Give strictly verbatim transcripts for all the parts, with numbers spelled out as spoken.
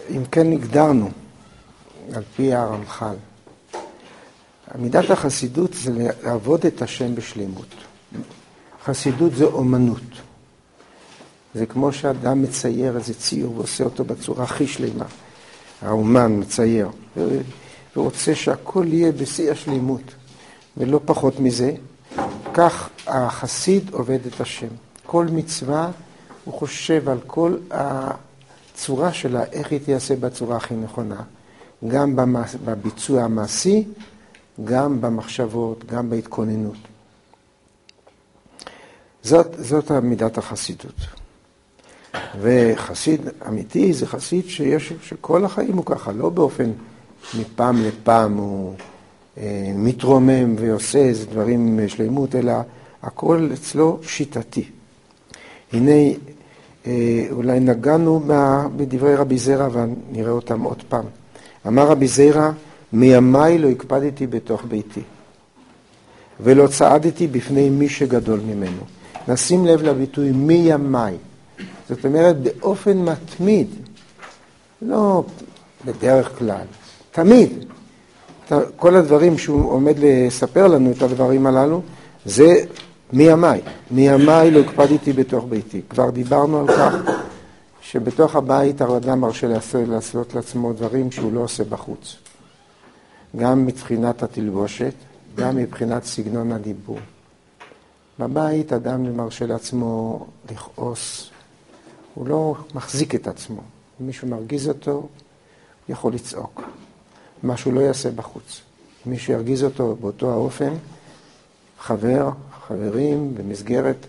אם כן הגדרנו, על פי הרמח"ל, מידת החסידות זה לעבוד את השם בשלמות. חסידות זה אומנות. זה כמו שאדם מצייר איזה ציור ועושה אותו בצורה הכי שלמה. האומן מצייר, ורוצה שהכל יהיה בשיא השלימות, ולא פחות מזה. כך החסיד עובד את השם. כל מצווה הוא חושב על כל הצורה שלה, איך היא תעשה בצורה הכי נכונה. גם בביצוע המעשי, גם במחשבות, גם בהתכוננות. זאת, זאת מידת החסידות. וחסיד אמיתי זה חסיד שיש, שכל החיים הוא ככה, לא באופן מפעם לפעם הוא אה, מתרומם ועושה איזה דברים שלמות, אלא הכל אצלו שיטתי. הנה, אה, אולי נגענו בדברי רבי זירא ונראה אותם עוד פעם. אמר רבי זירא, מימיי לא הקפדתי בתוך ביתי, ולא צעדתי בפני מי שגדול ממנו. נשים לב לביטוי מימיי. זאת אומרת, באופן מתמיד, לא בדרך כלל, תמיד. כל הדברים שהוא עומד לספר לנו, את הדברים הללו, זה מימיי. מימיי לא הקפדתי בתוך ביתי. כבר דיברנו על כך שבתוך הבית האדם מרשה לעשות, לעשות לעצמו דברים שהוא לא עושה בחוץ. גם מבחינת התלבושת, גם מבחינת סגנון הדיבור. בבית אדם מרשה לעצמו לכעוס, הוא לא מחזיק את עצמו. אם מישהו מרגיז אותו, הוא יכול לצעוק. מה שהוא לא יעשה בחוץ. אם מישהו ירגיז אותו באותו האופן, חבר, חברים, במסגרת,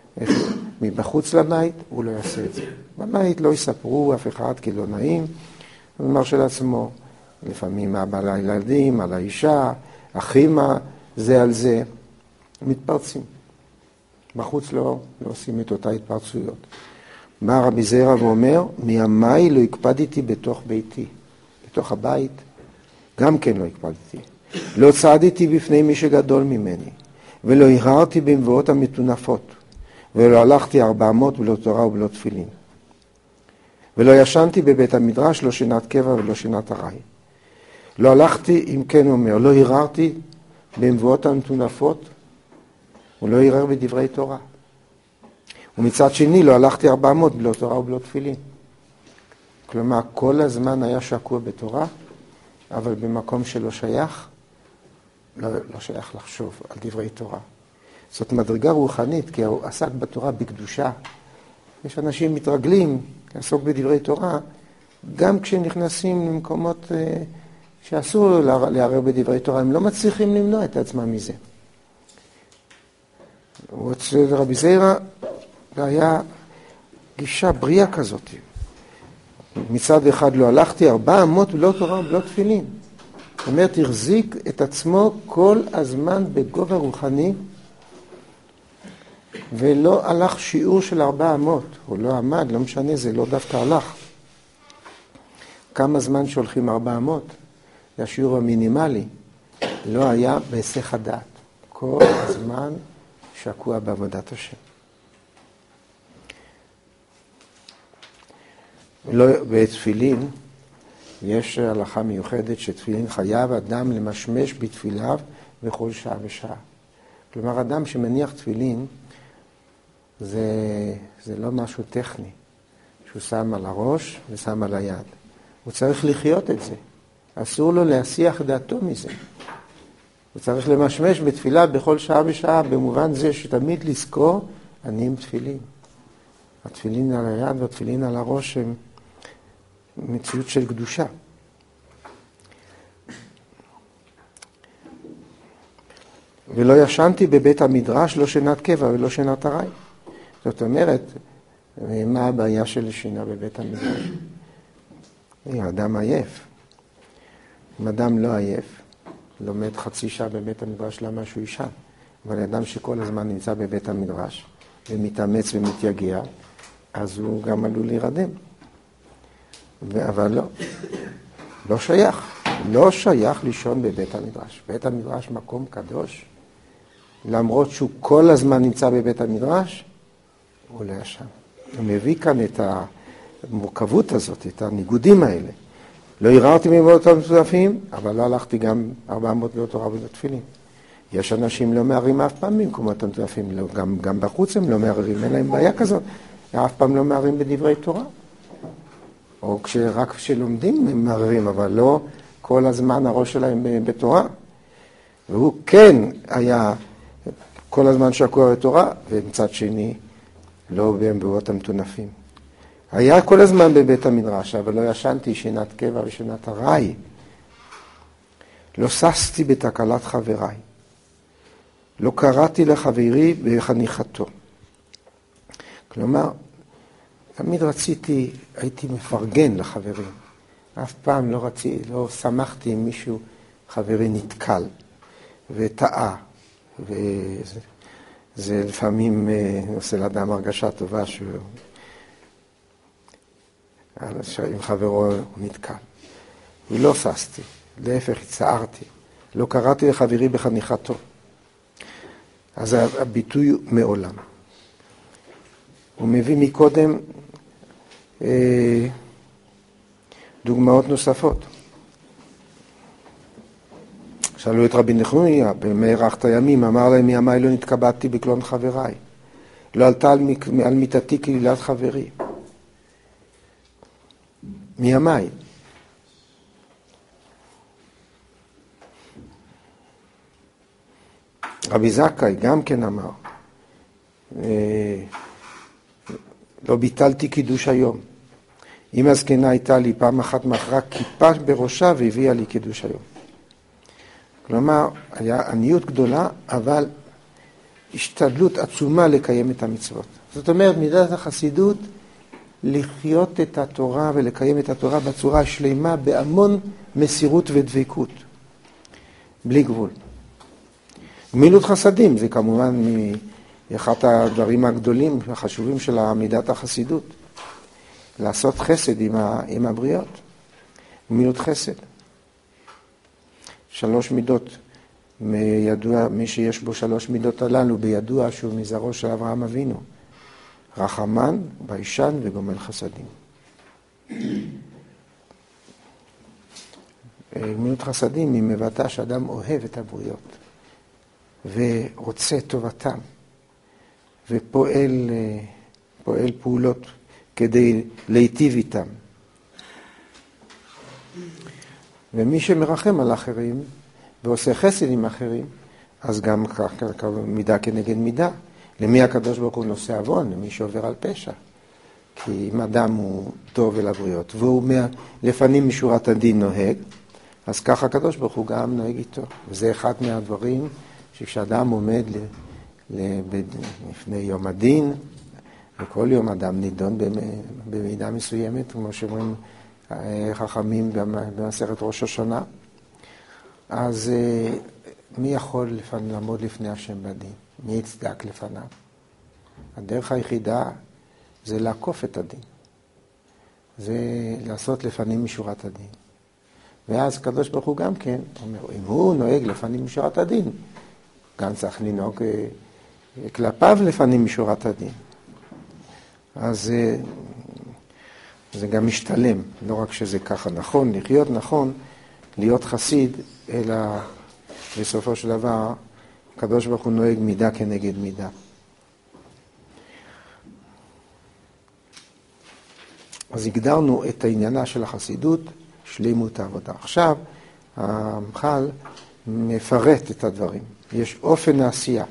מבחוץ לבית, הוא לא יעשה את זה. בבית לא יספרו אף אחד כי לא נעים, הוא מרשה לעצמו. לפעמים אבא על הילדים, על האישה, אחים זה על זה, מתפרצים. בחוץ לא, לא עושים את אותה התפרצויות. בא רבי זירא ואומר, מימיי לא הקפדתי בתוך ביתי. בתוך הבית, גם כן לא הקפדתי. לא צעדתי בפני מי שגדול ממני, ולא הרהרתי במבואות המטונפות, ולא הלכתי ארבע מאות ולא תורה ולא תפילין. ולא ישנתי בבית המדרש, לא שינת קבע ולא שינת ארעי. לא הלכתי, אם כן אומר, לא הרהרתי במבואות המטונפות, הוא לא הרהר בדברי תורה. ומצד שני, לא הלכתי ארבע מאות בלא תורה ובלא תפילין. כלומר, כל הזמן היה שקוע בתורה, אבל במקום שלא שייך, לא, לא שייך לחשוב על דברי תורה. זאת מדרגה רוחנית, כי הוא עסק בתורה בקדושה. יש אנשים מתרגלים לעסוק בדברי תורה, גם כשנכנסים למקומות אה, שאסור לערער בדברי תורה, הם לא מצליחים למנוע את עצמם מזה. אצל רבי זירא, זה היה גישה בריאה כזאת. מצד אחד לא הלכתי ארבע מאות בלא תורה ובלא תפילין. זאת אומרת, החזיק את עצמו כל הזמן בגובה רוחני, ולא הלך שיעור של ארבע מאות. הוא לא עמד, לא משנה, זה לא דווקא הלך. כמה זמן שהולכים ארבע מאות, זה השיעור המינימלי, לא היה בהיסח הדעת. כל הזמן שקוע בעבודת השם. לא, בתפילין יש הלכה מיוחדת שתפילין חייב אדם למשמש בתפיליו בכל שעה ושעה. כלומר, אדם שמניח תפילין זה, זה לא משהו טכני, שהוא שם על הראש ושם על היד. הוא צריך לחיות את זה. אסור לו להסיח דעתו מזה. הוא צריך למשמש בתפילה בכל שעה ושעה, במובן זה שתמיד לזכור, אני עם תפילין. התפילין על היד והתפילין על הראש הם מציאות של קדושה. ולא ישנתי בבית המדרש, לא שינת קבע ולא שינת ארעי. זאת אומרת, מה הבעיה של שינה בבית המדרש? אדם עייף. אם אדם לא עייף, לומד חצי שעה בבית המדרש, למה שהוא ישן? אבל אדם שכל הזמן נמצא בבית המדרש, ומתאמץ ומתייגע, אז הוא גם עלול להירדם. אבל לא, לא שייך. לא שייך לישון בבית המדרש. בית המדרש מקום קדוש. למרות שהוא כל הזמן נמצא בבית המדרש, הוא לא ישן. הוא מביא כאן את, ה, המורכבות הזאת, את הניגודים האלה. לא ערערתי מבואות המשותפים, אבל לא הלכתי גם ארבע מאות לאות תורה ולא תפילין. יש אנשים לא מערערים אף פעם במקומות המשותפים, לא, גם, גם בחוץ הם לא מערערים, אין להם בעיה כזאת. אף פעם לא מערערים בדברי תורה. או רק כשלומדים הם מערערים, אבל לא כל הזמן הראש שלהם בתורה. והוא כן היה כל הזמן שקוע בתורה, ומצד שני לא במבואות המטונפים. היה כל הזמן בבית המדרש, אבל לא ישנתי שינת קבע ושינת ארעי. לא ססתי בתקלת חבריי. לא קראתי לחברי בחניכתו. כלומר, תמיד רציתי, הייתי מפרגן לחברים. אף פעם לא רציתי, לא שמחתי אם מישהו חברי נתקל וטעה. וזה זה לפעמים עושה לאדם הרגשה טובה שהוא... עם חברו הוא נתקל. ולא ססתי, להפך הצערתי. לא קראתי לחברי בחניכתו. אז הביטוי מעולם. הוא מביא מקודם אה, דוגמאות נוספות. שאלו את רבי נחמיה, במארחת הימים, אמר להם, מימי לא נתקבעתי בקלון חבריי. לא עלתה על, על מיטתי כלילת חברי. מימי. רבי זכאי גם כן אמר, לא ביטלתי קידוש היום. אם הזקנה הייתה לי פעם אחת מאחרה כיפה בראשה והביאה לי קידוש היום. כלומר, היה עניות גדולה, אבל השתדלות עצומה לקיים את המצוות. זאת אומרת, מידת החסידות, לחיות את התורה ולקיים את התורה בצורה השלימה, בהמון מסירות ודבקות. בלי גבול. גמילות חסדים, זה כמובן מאחד הדברים הגדולים והחשובים של מידת החסידות. לעשות חסד עם, ה, עם הבריות. גמילות חסד. שלוש מידות. מידוע, מי שיש בו שלוש מידות הללו, בידוע שהוא מזרעו של אברהם אבינו. רחמן, ביישן וגומל חסדים. גמילות חסדים היא מבטא שאדם אוהב את הבריות. ורוצה טובתם, ופועל פועל פעולות כדי להיטיב איתם. ומי שמרחם על אחרים, ועושה חסד עם אחרים, אז גם כך מידה כנגד מידה. למי הקדוש ברוך הוא נושא עוון? למי שעובר על פשע. כי אם אדם הוא טוב אל הבריות, והוא לפנים משורת הדין נוהג, אז ככה הקדוש ברוך הוא גם נוהג איתו. וזה אחד מהדברים שכשאדם עומד ל, ל, לפני יום הדין, וכל יום אדם נידון במידה מסוימת, כמו שאומרים חכמים במסכת ראש השנה, אז מי יכול לפני, לעמוד לפני השם בדין? מי יצדק לפניו? הדרך היחידה זה לעקוף את הדין. זה לעשות לפנים משורת הדין. ואז הקדוש ברוך הוא גם כן אומר, אם הוא נוהג לפנים משורת הדין, גם צריך לנהוג כלפיו לפנים משורת הדין. אז זה גם משתלם, לא רק שזה ככה נכון, לחיות נכון, להיות חסיד, אלא בסופו של דבר, הקדוש ברוך הוא נוהג מידה כנגד מידה. אז הגדרנו את העניינה של החסידות, שלימות העבודה. עכשיו, המחל מפרט את הדברים. יש אופן העשייה.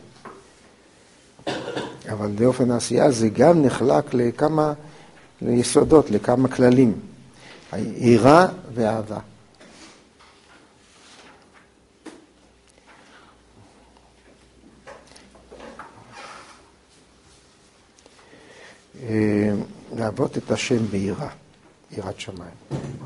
אבל באופן העשייה זה גם נחלק לכמה יסודות, לכמה כללים. היראה ואהבה. לעבוד את השם ביראה, יראת שמיים.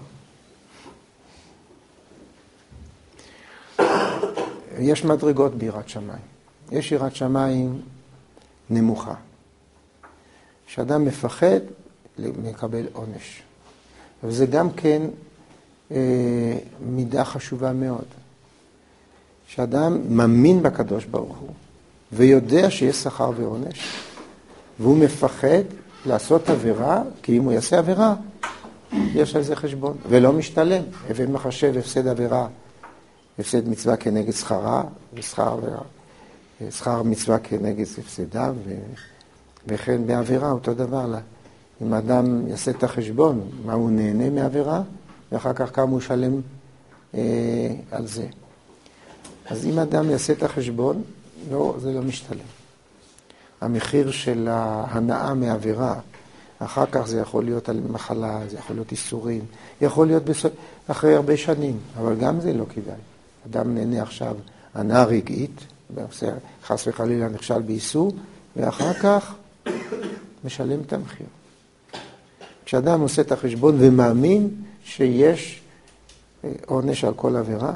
יש מדרגות ביראת שמיים. יש יראת שמיים נמוכה. שאדם מפחד לקבל עונש. וזה גם כן אה, מידה חשובה מאוד. שאדם מאמין בקדוש ברוך הוא, ויודע שיש שכר ועונש, והוא מפחד לעשות עבירה, כי אם הוא יעשה עבירה, יש על זה חשבון, ולא משתלם. הווי מחשב הפסד עבירה, הפסד מצווה כנגד שכרה, ושכר שכר מצווה כנגד הפסדה, ו... וכן בעבירה אותו דבר לה. אם האדם יעשה את החשבון, מה הוא נהנה מעבירה, ואחר כך כמה הוא שלם אה, על זה. אז אם האדם יעשה את החשבון, לא, זה לא משתלם. המחיר של ההנאה מעבירה, אחר כך זה יכול להיות על מחלה, זה יכול להיות איסורים, יכול להיות בסוף, אחרי הרבה שנים, אבל גם זה לא כדאי. אדם נהנה עכשיו הנאה רגעית, חס וחלילה נכשל באיסור, ואחר כך משלם את המחיר. כשאדם עושה את החשבון ומאמין שיש עונש על כל עבירה,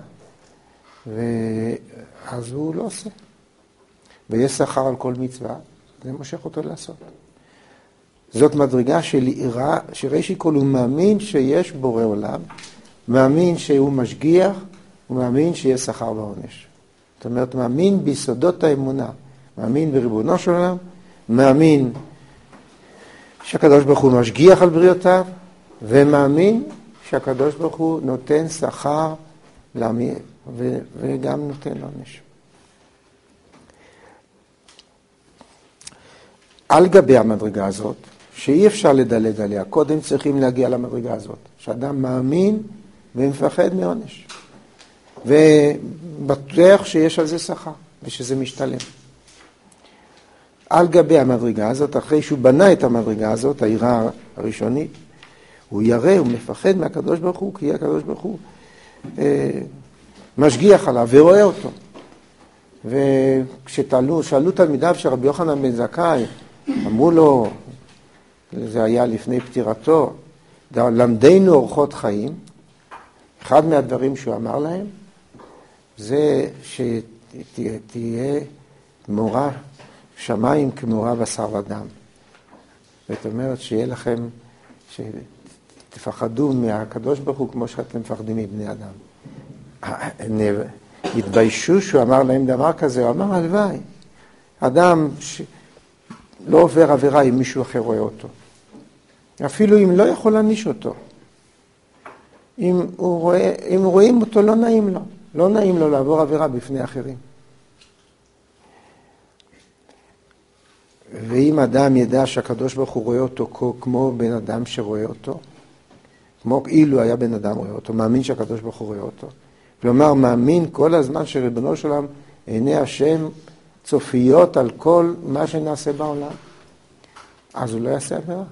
ואז הוא לא עושה. ויש שכר על כל מצווה, זה מושך אותו לעשות. זאת מדרגה של יראה, שראשי כל הוא מאמין שיש בורא עולם, מאמין שהוא משגיח, הוא מאמין שיש שכר בעונש. זאת אומרת, מאמין ביסודות האמונה, מאמין בריבונו של עולם, מאמין שהקדוש ברוך הוא משגיח על בריאותיו, ומאמין שהקדוש ברוך הוא נותן שכר לעמי, ו- וגם נותן עונש. על גבי המדרגה הזאת, שאי אפשר לדלג עליה, קודם צריכים להגיע למדרגה הזאת, שאדם מאמין ומפחד מעונש, ובטוח שיש על זה שכר, ושזה משתלם. על גבי המדרגה הזאת, אחרי שהוא בנה את המדרגה הזאת, היראה הראשונית, הוא ירא, הוא מפחד מהקדוש ברוך הוא, כי הקדוש ברוך הוא אה, משגיח עליו ורואה אותו. וכששאלו, שאלו תלמידיו של רבי יוחנן בן זכאי, אמרו לו, זה היה לפני פטירתו, למדנו אורחות חיים, אחד מהדברים שהוא אמר להם, זה שתהיה מורה שמיים כמורה בשר ודם. זאת אומרת שיהיה לכם, שתפחדו מהקדוש ברוך הוא כמו שאתם מפחדים מבני אדם. התביישו שהוא אמר להם דבר כזה, הוא אמר הלוואי, אדם שלא עובר עבירה אם מישהו אחר רואה אותו. אפילו אם לא יכול להניש אותו. אם, הוא רואה, אם רואים אותו לא נעים לו, לא נעים לו לעבור עבירה בפני אחרים. ואם אדם ידע שהקדוש ברוך הוא רואה אותו כמו בן אדם שרואה אותו, כמו אילו היה בן אדם רואה אותו, מאמין שהקדוש ברוך הוא רואה אותו. כלומר, מאמין כל הזמן שריבונו של עולם, עיני השם צופיות על כל מה שנעשה בעולם. אז הוא לא יעשה עבירה.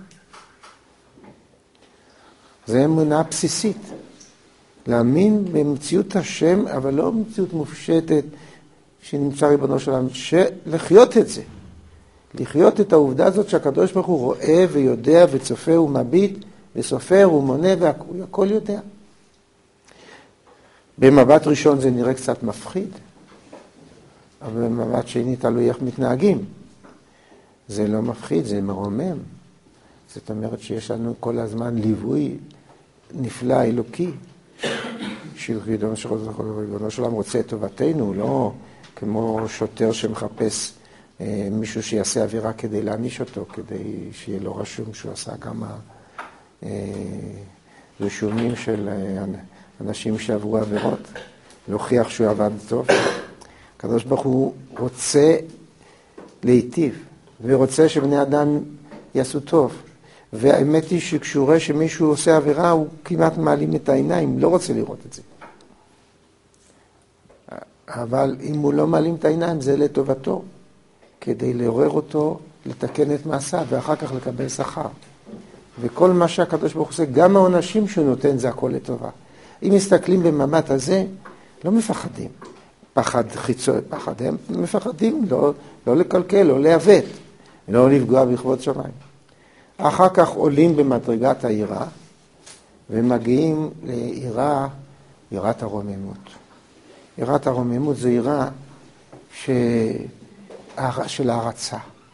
זה אמונה בסיסית. להאמין במציאות השם, אבל לא במציאות מופשטת שנמצא ריבונו של עולם, שלחיות את זה. לחיות את העובדה הזאת שהקדוש ברוך הוא רואה ויודע וצופה ומביט וסופר ומונה והכל יודע. במבט ראשון זה נראה קצת מפחיד, אבל במבט שני תלוי איך מתנהגים. זה לא מפחיד, זה מרומם. זאת אומרת שיש לנו כל הזמן ליווי נפלא אלוקי, שריבונו של עולם רוצה את טובתנו, לא כמו שוטר שמחפש מישהו שיעשה עבירה כדי להעניש אותו, כדי שיהיה לו רשום שהוא עשה גם רישומים של אנשים שעברו עבירות, להוכיח שהוא עבד טוב. הקדוש ברוך הוא רוצה להיטיב, ורוצה שבני אדם יעשו טוב. והאמת היא שכשהוא רואה שמישהו עושה עבירה, הוא כמעט מעלים את העיניים, לא רוצה לראות את זה. אבל אם הוא לא מעלים את העיניים, זה לטובתו, כדי לעורר אותו, לתקן את מעשיו, ואחר כך לקבל שכר. וכל מה שהקדוש ברוך הוא עושה, גם העונשים שהוא נותן, זה הכל לטובה. אם מסתכלים במבט הזה, לא מפחדים. פחד חיצון, פחד, הם מפחדים לא, לא לקלקל, לא לעוות, לא לפגוע בכבוד שמיים. אחר כך עולים במדרגת היראה, ומגיעים ליראה, יראת הרוממות. יראת הרוממות זה יראה ש... של הערצה.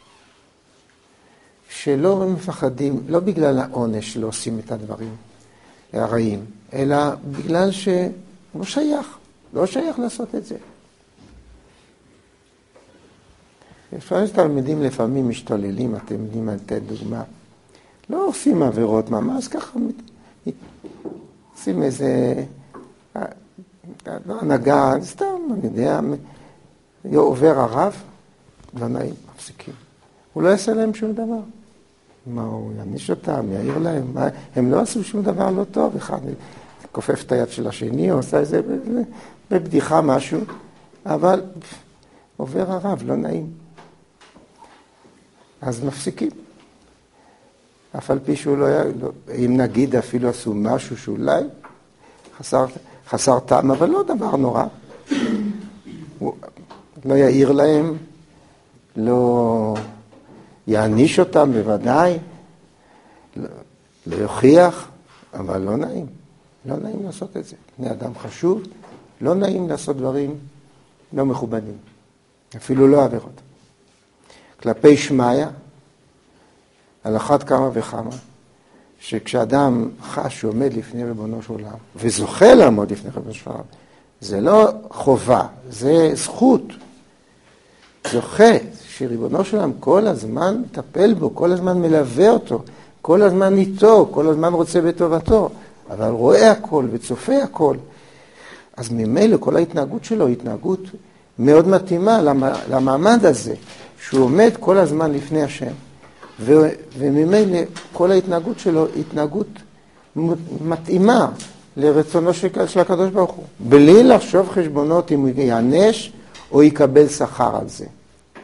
שלא מפחדים, לא בגלל העונש שלא עושים את הדברים הרעים, אלא בגלל שלא שייך, לא שייך לעשות את זה. לפעמים תלמידים לפעמים משתוללים, אתם יודעים, אני אתן דוגמה. לא עושים עבירות ממש, ככה עושים איזה הנהגה, סתם, אני יודע, עובר הרב, לא נעים, מפסיקים. הוא לא יעשה להם שום דבר. מה, הוא יעניש אותם, יעיר להם, מה, הם לא עשו שום דבר לא טוב, אחד כופף את היד של השני, או עושה איזה בבדיחה משהו, אבל עובר הרב, לא נעים. אז מפסיקים. אף על פי שהוא לא היה, לא, אם נגיד אפילו עשו משהו שאולי חסר, חסר טעם, אבל לא דבר נורא. הוא לא יעיר להם, לא יעניש אותם בוודאי, לא, לא יוכיח, אבל לא נעים. לא נעים לעשות את זה. בני אדם חשוב, לא נעים לעשות דברים לא מכובדים. אפילו לא עבירות. כלפי שמיה, על אחת כמה וכמה, שכשאדם חש שעומד לפני ריבונו של עולם, וזוכה לעמוד לפני ריבונו של עולם, זה לא חובה, זה זכות. זוכה שריבונו של עולם כל הזמן מטפל בו, כל הזמן מלווה אותו, כל הזמן איתו, כל הזמן רוצה בטובתו, אבל רואה הכל וצופה הכל. אז ממילא כל ההתנהגות שלו היא התנהגות מאוד מתאימה למעמד הזה, שהוא עומד כל הזמן לפני השם. ו- וממילא כל ההתנהגות שלו היא התנהגות מתאימה לרצונו של, של הקדוש ברוך הוא. בלי לחשוב חשבונות אם הוא יענש או יקבל שכר על זה.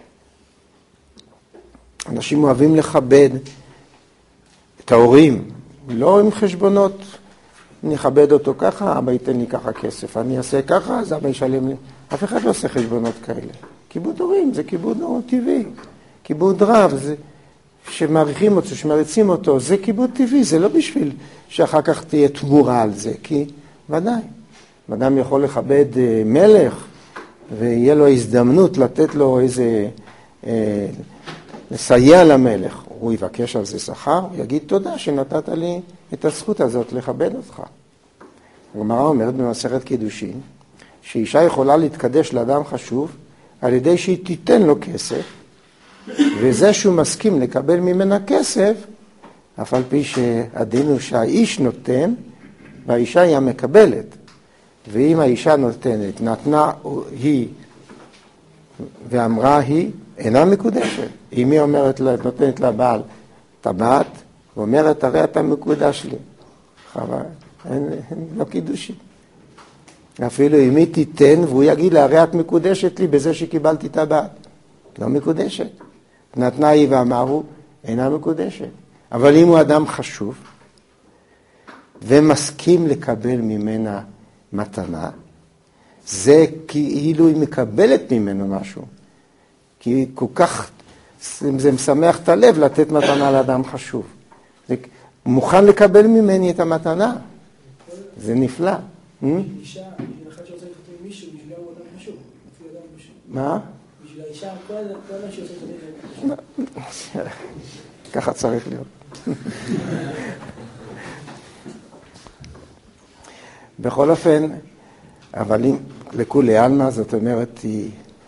אנשים אוהבים לכבד את ההורים, לא עם חשבונות. אני אכבד אותו ככה, אבא ייתן לי ככה כסף. אני אעשה ככה, אז אבא ישלם לי. אף אחד לא עושה חשבונות כאלה. כיבוד הורים זה כיבוד טבעי. כיבוד רב זה שמעריכים אותו, שמריצים אותו, זה כיבוד טבעי. זה לא בשביל שאחר כך תהיה תמורה על זה, כי ודאי. אדם יכול לכבד מלך, ויהיה לו הזדמנות לתת לו איזה, אה, לסייע למלך. הוא יבקש על זה שכר, הוא יגיד תודה שנתת לי את הזכות הזאת לכבד אותך. הגמרא אומרת במסכת קידושין, שאישה יכולה להתקדש לאדם חשוב על ידי שהיא תיתן לו כסף, וזה שהוא מסכים לקבל ממנה כסף, אף על פי שהדין הוא שהאיש נותן, והאישה היא המקבלת. ואם האישה נותנת, נתנה היא ואמרה היא, אינה מקודשת. אם היא אומרת לה, נותנת לבעל טבעת, ואומרת, הרי אתה מקודש לי. חבל, אין, אין, לא קידושי. אפילו אם היא תיתן, והוא יגיד לה, הרי את מקודשת לי בזה שקיבלתי טבעת. לא מקודשת. נתנה היא ואמרו, אינה מקודשת. אבל אם הוא אדם חשוב, ומסכים לקבל ממנה מתנה, זה כאילו היא מקבלת ממנו משהו. כי כל כך, זה משמח את הלב לתת מתנה לאדם חשוב. זה, הוא מוכן לקבל ממני את המתנה. זה נפלא. אישה, אני אחד שרוצה להתחתן עם מישהו, בשבילה הוא אדם חשוב. מה? בשביל האישה, כל אדם שרוצה להתחתן עם חשוב. ככה צריך להיות. בכל אופן, אבל אם לכולי עלמא, זאת אומרת, היא,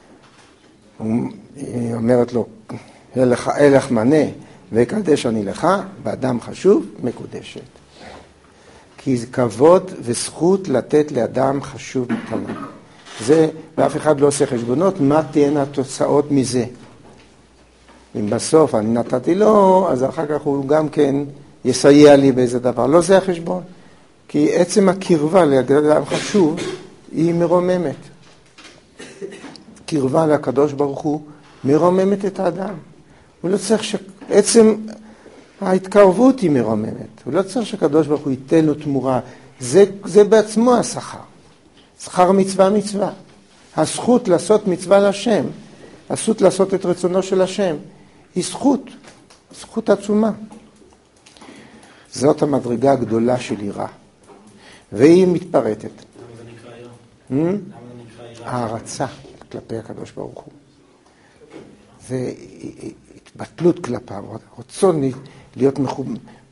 היא אומרת לו, הלך, הלך מנה ויקדש אני לך, באדם חשוב, מקודשת. כי זה כבוד וזכות לתת לאדם חשוב מתנה. זה, ואף אחד לא עושה חשבונות, מה תהיינה התוצאות מזה? אם בסוף אני נתתי לו, אז אחר כך הוא גם כן יסייע לי באיזה דבר. לא זה החשבון. כי עצם הקרבה לאדם חשוב היא מרוממת. קרבה לקדוש ברוך הוא מרוממת את האדם. הוא לא צריך ש... עצם ההתקרבות היא מרוממת. הוא לא צריך שקדוש ברוך הוא ייתן לו תמורה. זה, זה בעצמו השכר. שכר מצווה מצווה. הזכות לעשות מצווה לשם, הזכות לעשות את רצונו של השם, היא זכות. זכות עצומה. זאת המדרגה הגדולה של יראה. והיא מתפרטת. למה זה נקרא יראה? למה זה נקרא יראה? הערצה כלפי הקדוש ברוך הוא. זה התבטלות כלפיו, רצון להיות מחוב...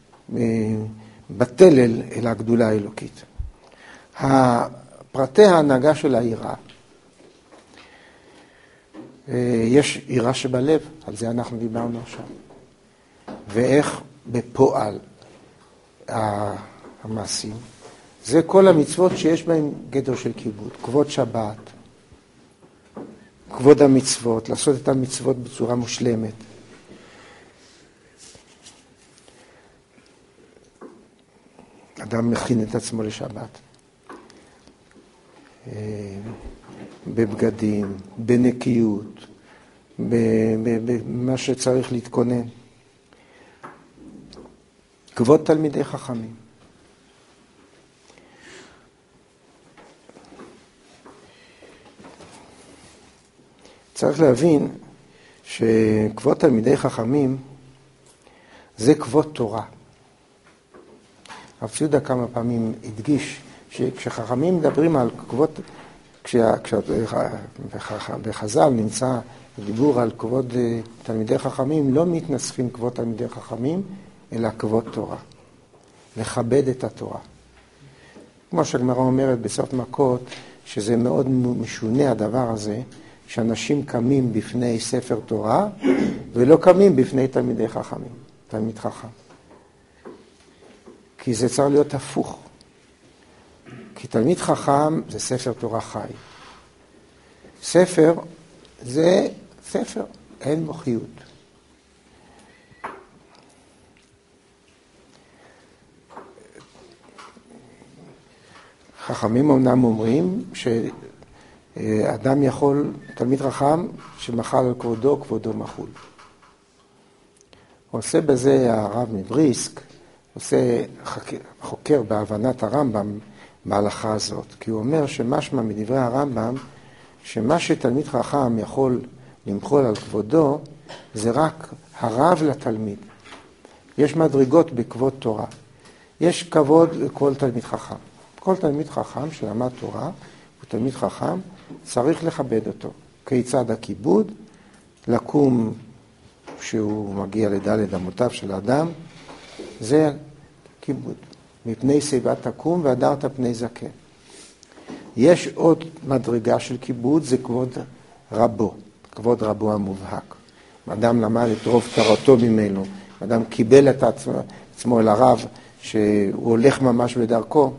בטל אל, אל הגדולה האלוקית. פרטי ההנהגה של היראה. יש יראה שבלב, על זה אנחנו דיברנו עכשיו. ואיך בפועל המעשים, זה כל המצוות שיש בהם גדר של כיבוד. כבוד שבת, כבוד המצוות, לעשות את המצוות בצורה מושלמת. אדם מכין את עצמו לשבת. בבגדים, בנקיות, במה שצריך להתכונן. כבוד תלמידי חכמים. צריך להבין שכבוד תלמידי חכמים זה כבוד תורה. הרב ציודה כמה פעמים הדגיש שכשחכמים מדברים על כבוד, כשבחז"ל נמצא דיבור על כבוד תלמידי חכמים, לא מתנסחים כבוד תלמידי חכמים, אלא כבוד תורה. לכבד את התורה. כמו שהגמרא אומרת בסוף מכות, שזה מאוד משונה הדבר הזה, שאנשים קמים בפני ספר תורה, ולא קמים בפני תלמידי חכמים, תלמיד חכם. כי זה צריך להיות הפוך. כי תלמיד חכם זה ספר תורה חי. ספר זה ספר, אין בו חיות. חכמים אמנם אומרים שאדם יכול, תלמיד חכם שמחל על כבודו, כבודו מחול. עושה בזה הרב מבריסק, עושה חוקר בהבנת הרמב"ם בהלכה הזאת, כי הוא אומר שמשמע מדברי הרמב"ם, שמה שתלמיד חכם יכול למחול על כבודו, זה רק הרב לתלמיד. יש מדרגות בכבוד תורה. יש כבוד לכל תלמיד חכם. כל תלמיד חכם שלמד תורה, הוא תלמיד חכם, צריך לכבד אותו. כיצד הכיבוד? לקום כשהוא מגיע לדלת אמותיו של האדם, זה כיבוד. מפני שיבה תקום והדרת פני זקן. יש עוד מדרגה של כיבוד, זה כבוד רבו, כבוד רבו המובהק. אדם למד את רוב תורתו ממנו, אדם קיבל את עצמו, עצמו אל הרב, שהוא הולך ממש בדרכו,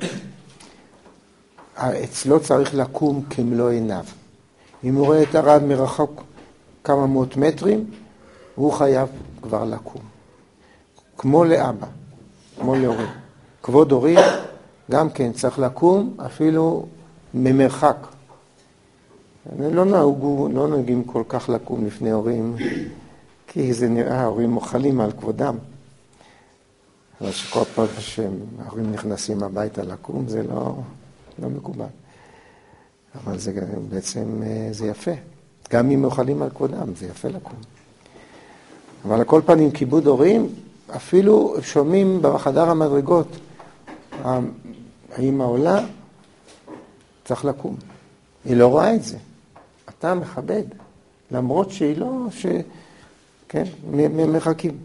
אצלו צריך לקום כמלוא עיניו. אם הוא רואה את הרב מרחוק כמה מאות מטרים, הוא חייב כבר לקום. כמו לאבא, כמו להורים. כבוד הורים, גם כן צריך לקום אפילו ממרחק. לא נהוגו, לא נהוגים כל כך לקום לפני הורים, כי זה נראה, ההורים מוחלים על כבודם. אבל שכל פעם שההורים נכנסים הביתה לקום, זה לא, לא מקובל. אבל זה בעצם, זה יפה. גם אם מוחלים על כבודם, זה יפה לקום. אבל על כל פנים, כיבוד הורים, אפילו שומעים בחדר המדרגות, האמא עולה, צריך לקום. היא לא רואה את זה. אתה מכבד, למרות שהיא לא, ש... כן, מחכים.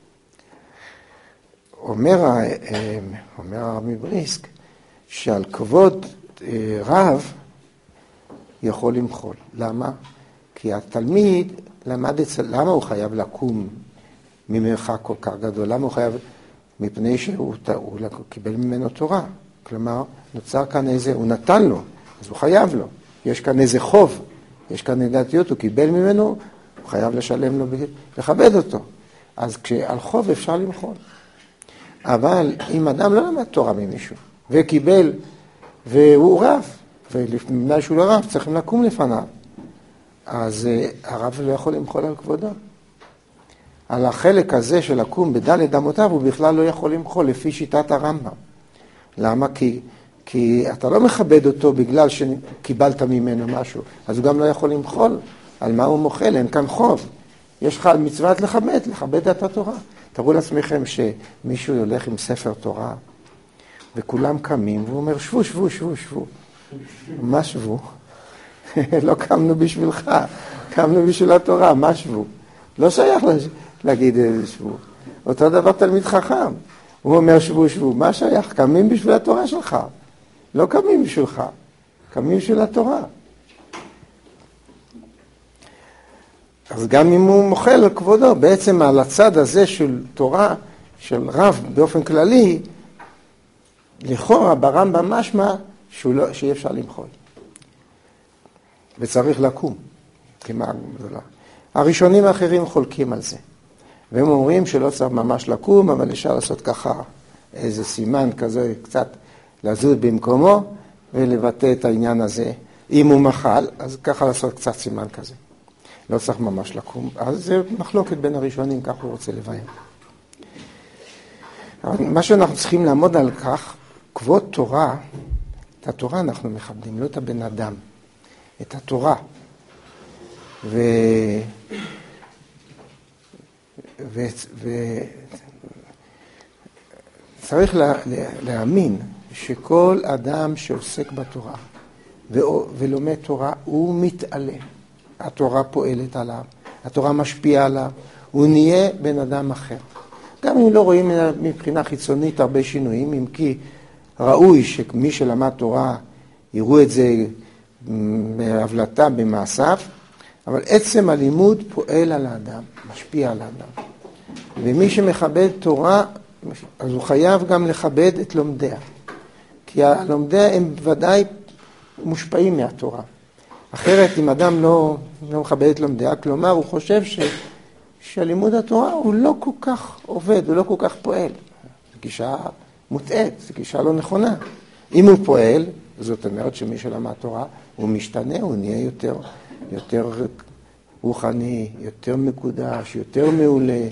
אומר, אומר הרב מבריסק, שעל כבוד רב יכול למחול. למה? כי התלמיד למד אצל... למה הוא חייב לקום ממרחק כל כך גדול? למה הוא חייב? מפני שהוא הוא קיבל ממנו תורה. כלומר, נוצר כאן איזה, הוא נתן לו, אז הוא חייב לו. יש כאן איזה חוב, יש כאן לדעתיות, הוא קיבל ממנו, הוא חייב לשלם לו, לכבד אותו. אז כשעל חוב אפשר למחול. אבל אם אדם לא למד תורה ממישהו, וקיבל, והוא רב, ולפני שהוא לא רב, צריכים לקום לפניו, אז הרב לא יכול למחול על כבודו. על החלק הזה של לקום בדלת אמותיו, הוא בכלל לא יכול למחול לפי שיטת הרמב"ם. למה? כי, כי אתה לא מכבד אותו בגלל שקיבלת ממנו משהו, אז הוא גם לא יכול למחול. על מה הוא מוחל? אין כאן חוב. יש לך מצוות לכבד, לכבד את התורה. תראו לעצמכם שמישהו הולך עם ספר תורה, וכולם קמים, והוא אומר, שבו, שבו, שבו, שבו. מה שבו? לא קמנו בשבילך, קמנו בשביל התורה, מה שבו? לא שייך להגיד שבו. אותו דבר תלמיד חכם. הוא אומר שבו, שבו. מה שייך? קמים בשביל התורה שלך. לא קמים בשבילך, קמים בשביל התורה. אז גם אם הוא מוחל על כבודו, בעצם על הצד הזה של תורה, של רב באופן כללי, לכאורה ברמב"ם משמע לא, שאי אפשר למחול. וצריך לקום. כמעט גדולה. הראשונים האחרים חולקים על זה. והם אומרים שלא צריך ממש לקום, אבל אפשר לעשות ככה איזה סימן כזה, קצת לזוז במקומו, ולבטא את העניין הזה. אם הוא מחל, אז ככה לעשות קצת סימן כזה. לא צריך ממש לקום. אז זה מחלוקת בין הראשונים, כך הוא רוצה לביים. מה שאנחנו צריכים לעמוד על כך, כבוד תורה, את התורה אנחנו מכבדים, לא את הבן אדם, את התורה. ו... ו... ו... צריך לה... להאמין שכל אדם שעוסק בתורה ו... ולומד תורה, הוא מתעלה. התורה פועלת עליו, התורה משפיעה עליו, הוא נהיה בן אדם אחר. גם אם לא רואים מבחינה חיצונית הרבה שינויים, אם כי ראוי שמי שלמד תורה יראו את זה בהבלטה במעשיו, אבל עצם הלימוד פועל על האדם, משפיע על האדם. ומי שמכבד תורה, אז הוא חייב גם לכבד את לומדיה. כי הלומדיה הם ודאי מושפעים מהתורה. אחרת אם אדם לא, לא מכבד את לומדיה, כלומר הוא חושב ש, שהלימוד התורה הוא לא כל כך עובד, הוא לא כל כך פועל. זו גישה מוטעת, זו גישה לא נכונה. אם הוא פועל, זאת אומרת שמי שלמד תורה, הוא משתנה, הוא נהיה יותר, יותר רוחני, יותר מקודש, יותר מעולה.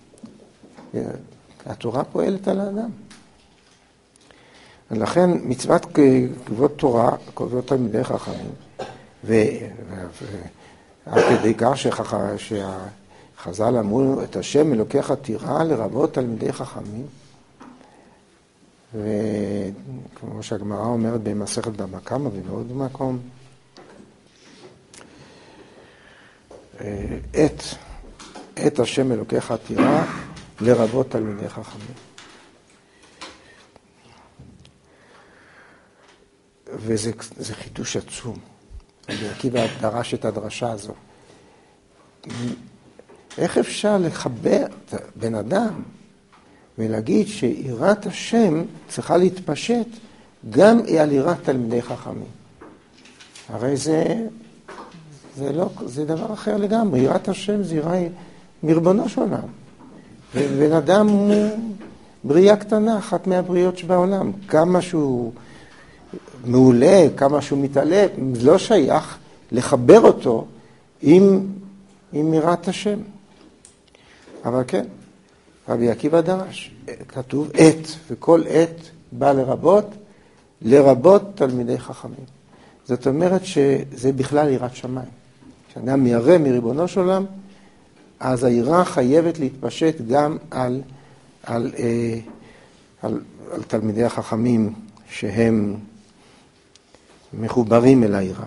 התורה פועלת על האדם. ולכן מצוות כבוד תורה, כבוד תלמידי חכמים, ועד כדי כך שחז"ל אמרו את השם אלוקי חתירה לרבות תלמידי חכמים, וכמו שהגמרא אומרת במסכת בבא קמא ובעוד מקום, את, את השם אלוקי חתירה לרבות תלמידי חכמים. וזה זה חידוש עצום. רבי עקיבא דרש את הדרשה הזו. איך אפשר לחבר בן אדם ולהגיד שיראת השם צריכה להתפשט גם על יראת תלמידי חכמים? הרי זה, זה, לא, זה דבר אחר לגמרי. יראת השם זה יראה מרבונו של עולם. ובן אדם הוא בריאה קטנה, אחת מהבריאות שבעולם. כמה שהוא מעולה, כמה שהוא מתעלה, לא שייך לחבר אותו עם, עם יראת השם. אבל כן, רבי עקיבא דרש, כתוב עת, וכל עת בא לרבות, לרבות תלמידי חכמים. זאת אומרת שזה בכלל יראת שמיים. כשאדם ירא מריבונו של עולם, אז היראה חייבת להתפשט גם על, על, על, על, על תלמידי החכמים שהם מחוברים אל היראה.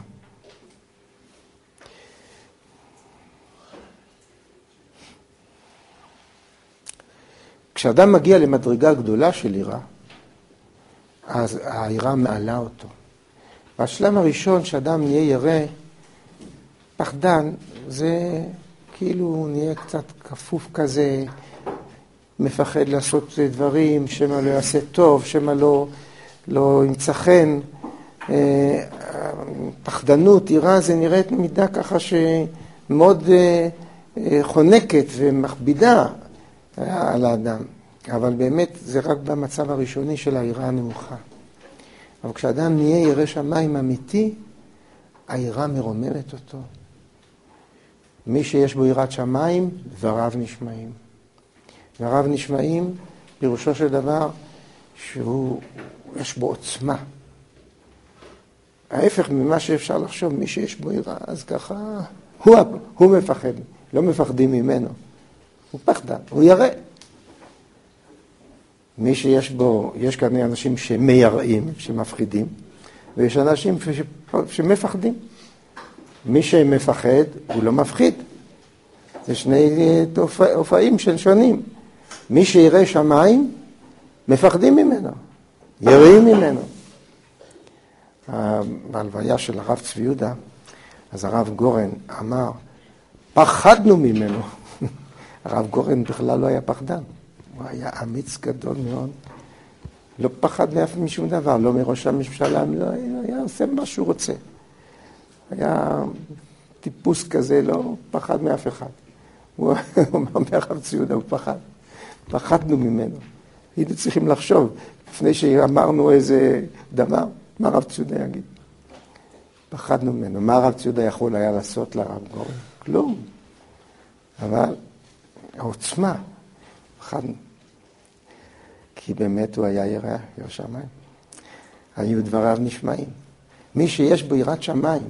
כשאדם מגיע למדרגה גדולה של יראה, אז היראה מעלה אותו. והשלב הראשון שאדם נהיה ירא, פחדן, זה כאילו הוא נהיה קצת כפוף כזה, מפחד לעשות דברים, שמה לא יעשה טוב, שמה לא, לא ימצא חן. פחדנות, יראה, זה נראית מידה ככה שמאוד חונקת ומכבידה על האדם. אבל באמת זה רק במצב הראשוני של היראה הנמוכה. אבל כשאדם נהיה ירא שמיים אמיתי, היראה מרוממת אותו. מי שיש בו יראת שמיים, דבריו נשמעים. דבריו נשמעים, פירושו של דבר, שהוא, יש בו עוצמה. ההפך ממה שאפשר לחשוב, מי שיש בו יראה, אז ככה, הוא, הוא מפחד, לא מפחדים ממנו. הוא פחדן, הוא ירא. מי שיש בו, יש כאן אנשים שמייראים, שמפחידים, ויש אנשים שמפחדים. מי שמפחד, הוא לא מפחיד. זה שני הופעים של שונים. מי שירא שמיים, מפחדים ממנו, יראים ממנו. בהלוויה של הרב צבי יהודה, אז הרב גורן אמר, פחדנו ממנו. הרב גורן בכלל לא היה פחדן. הוא היה אמיץ גדול מאוד. לא פחד מאף משום דבר, לא מראש הממשלה, לא, היה עושה מה שהוא רוצה. היה טיפוס כזה, לא פחד מאף אחד. הוא אומר מהרב ציודה, הוא פחד. פחדנו ממנו. היינו צריכים לחשוב, לפני שאמרנו איזה דבר, מה הרב ציודה יגיד? פחדנו ממנו. מה הרב ציודה יכול היה לעשות לרב גורן? כלום. אבל העוצמה, פחדנו. כי באמת הוא היה ירא, ירא שמיים. היו דבריו נשמעים. מי שיש בו יראת שמיים,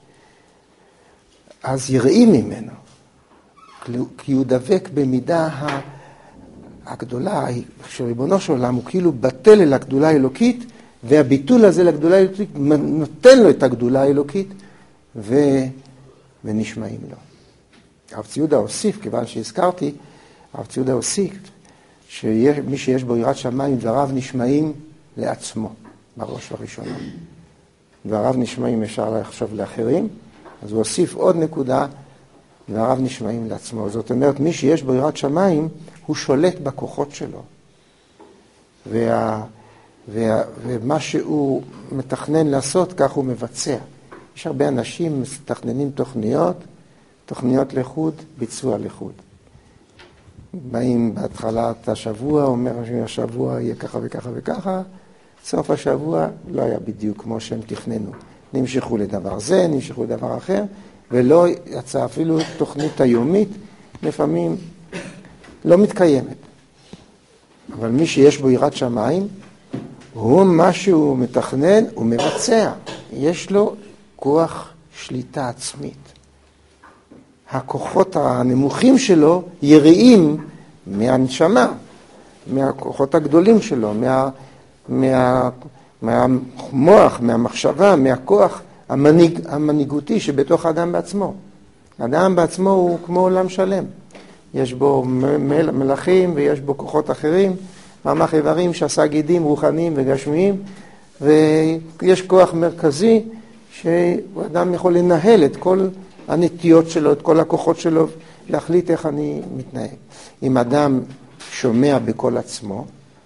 אז יראים ממנו. כי הוא דבק במידה הגדולה של ריבונו של עולם, הוא כאילו בטל אל הגדולה האלוקית, והביטול הזה לגדולה האלוקית נותן לו את הגדולה האלוקית, ו... ונשמעים לו. הרב ציודה הוסיף, כיוון שהזכרתי, הרב ציודה הוסיף, שמי שיש בו יראת שמיים, דבריו נשמעים לעצמו, בראש ובראשונה. דבריו נשמעים אפשר לחשוב לאחרים, אז הוא הוסיף עוד נקודה, דבריו נשמעים לעצמו. זאת אומרת, מי שיש בו יראת שמיים, הוא שולט בכוחות שלו. וה, וה, ומה שהוא מתכנן לעשות, כך הוא מבצע. יש הרבה אנשים מתכננים תוכניות, תוכניות לחוד, ביצוע לחוד. באים בהתחלת השבוע, אומר שהשבוע יהיה ככה וככה וככה, סוף השבוע לא היה בדיוק כמו שהם תכננו. נמשכו לדבר זה, נמשכו לדבר אחר, ולא יצא אפילו תוכנית היומית, לפעמים לא מתקיימת. אבל מי שיש בו יראת שמיים, הוא מה שהוא מתכנן, הוא מבצע. יש לו כוח שליטה עצמית. הכוחות הנמוכים שלו יראים מהנשמה, מהכוחות הגדולים שלו, מה, מה, מהמוח, מהמחשבה, מהכוח המנהיג, המנהיגותי שבתוך האדם בעצמו. האדם בעצמו הוא כמו עולם שלם. יש בו מל, מלאכים ויש בו כוחות אחרים, רמ"ח איברים שעשה גידים רוחניים וגשמיים, ויש כוח מרכזי שאדם יכול לנהל את כל הנטיות שלו, את כל הכוחות שלו, להחליט איך אני מתנהג. אם אדם שומע בכל עצמו,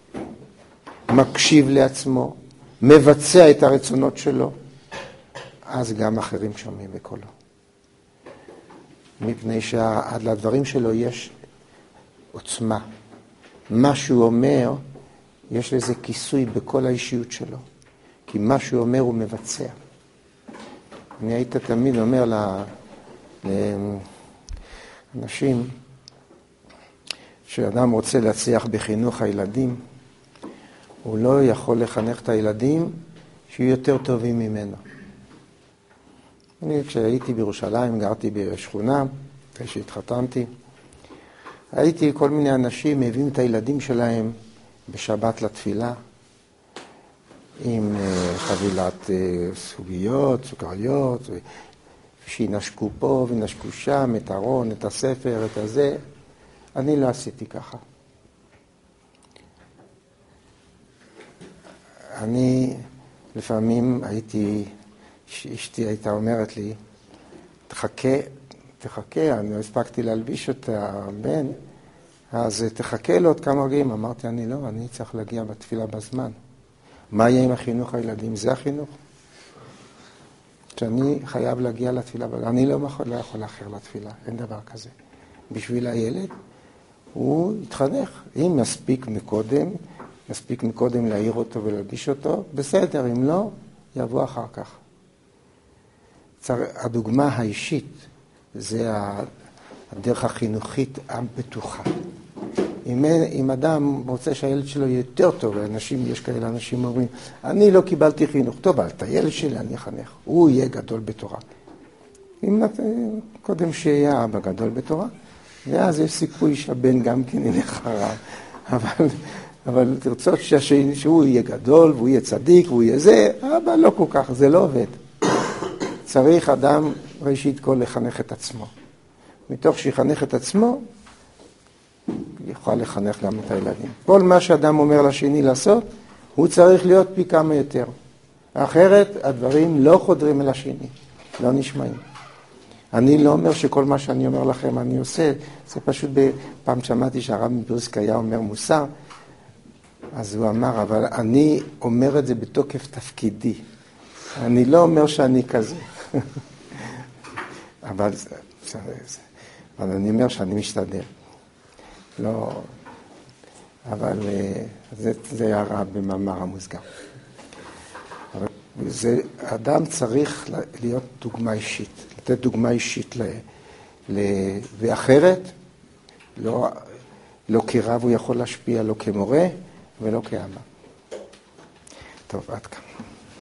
מקשיב לעצמו, מבצע את הרצונות שלו, אז גם אחרים שומעים בקולו. מפני שעד לדברים שלו יש עוצמה. מה שהוא אומר, יש לזה כיסוי בכל האישיות שלו. כי מה שהוא אומר הוא מבצע. אני היית תמיד אומר לה, לאנשים, שאדם רוצה להצליח בחינוך הילדים, הוא לא יכול לחנך את הילדים שיהיו יותר טובים ממנו. אני כשהייתי בירושלים, גרתי בשכונה, אחרי שהתחתנתי, הייתי כל מיני אנשים מביאים את הילדים שלהם בשבת לתפילה, עם חבילת סוגיות, סוכריות, שינשקו פה ונשקו שם, את ארון, את הספר, את הזה. אני לא עשיתי ככה. אני לפעמים הייתי, אשתי הייתה אומרת לי, תחכה, תחכה, אני לא הספקתי להלביש את הבן, אז תחכה לו עוד כמה רגעים. אמרתי, אני לא, אני צריך להגיע בתפילה בזמן. מה יהיה עם החינוך הילדים? זה החינוך. שאני חייב להגיע לתפילה, אני לא יכול, לא יכול לאחר לתפילה, אין דבר כזה. בשביל הילד, הוא יתחנך. אם מספיק מקודם, מספיק מקודם להעיר אותו ולהלביש אותו, בסדר, אם לא, יבוא אחר כך. הדוגמה האישית, זה הדרך החינוכית הבטוחה. אם, אם אדם רוצה שהילד שלו יהיה יותר טוב, אנשים, יש כאלה אנשים אומרים, אני לא קיבלתי חינוך טוב, אבל את הילד שלי אני אחנך, הוא יהיה גדול בתורה. אם קודם שיהיה אבא גדול בתורה, ואז יש סיכוי שהבן גם כן ילך אחריו. אבל, אבל תרצות שהוא יהיה גדול, והוא יהיה צדיק, והוא יהיה זה, אבא לא כל כך, זה לא עובד. צריך אדם ראשית כל לחנך את עצמו. מתוך שיחנך את עצמו, יוכל לחנך גם את הילדים. כל מה שאדם אומר לשני לעשות, הוא צריך להיות פי כמה יותר. אחרת הדברים לא חודרים אל השני, לא נשמעים. אני לא אומר שכל מה שאני אומר לכם אני עושה, זה פשוט פעם שמעתי שהרב מבירסק היה אומר מוסר, אז הוא אמר, אבל אני אומר את זה בתוקף תפקידי. אני לא אומר שאני כזה. אבל, אבל אני אומר שאני משתדל. לא, אבל זה, זה היה רע במאמר המוסגר. אבל זה, אדם צריך להיות דוגמה אישית, לתת דוגמה אישית ל, ל, ואחרת, לא, לא כרב הוא יכול להשפיע, לא כמורה ולא כאבא. טוב, עד כאן.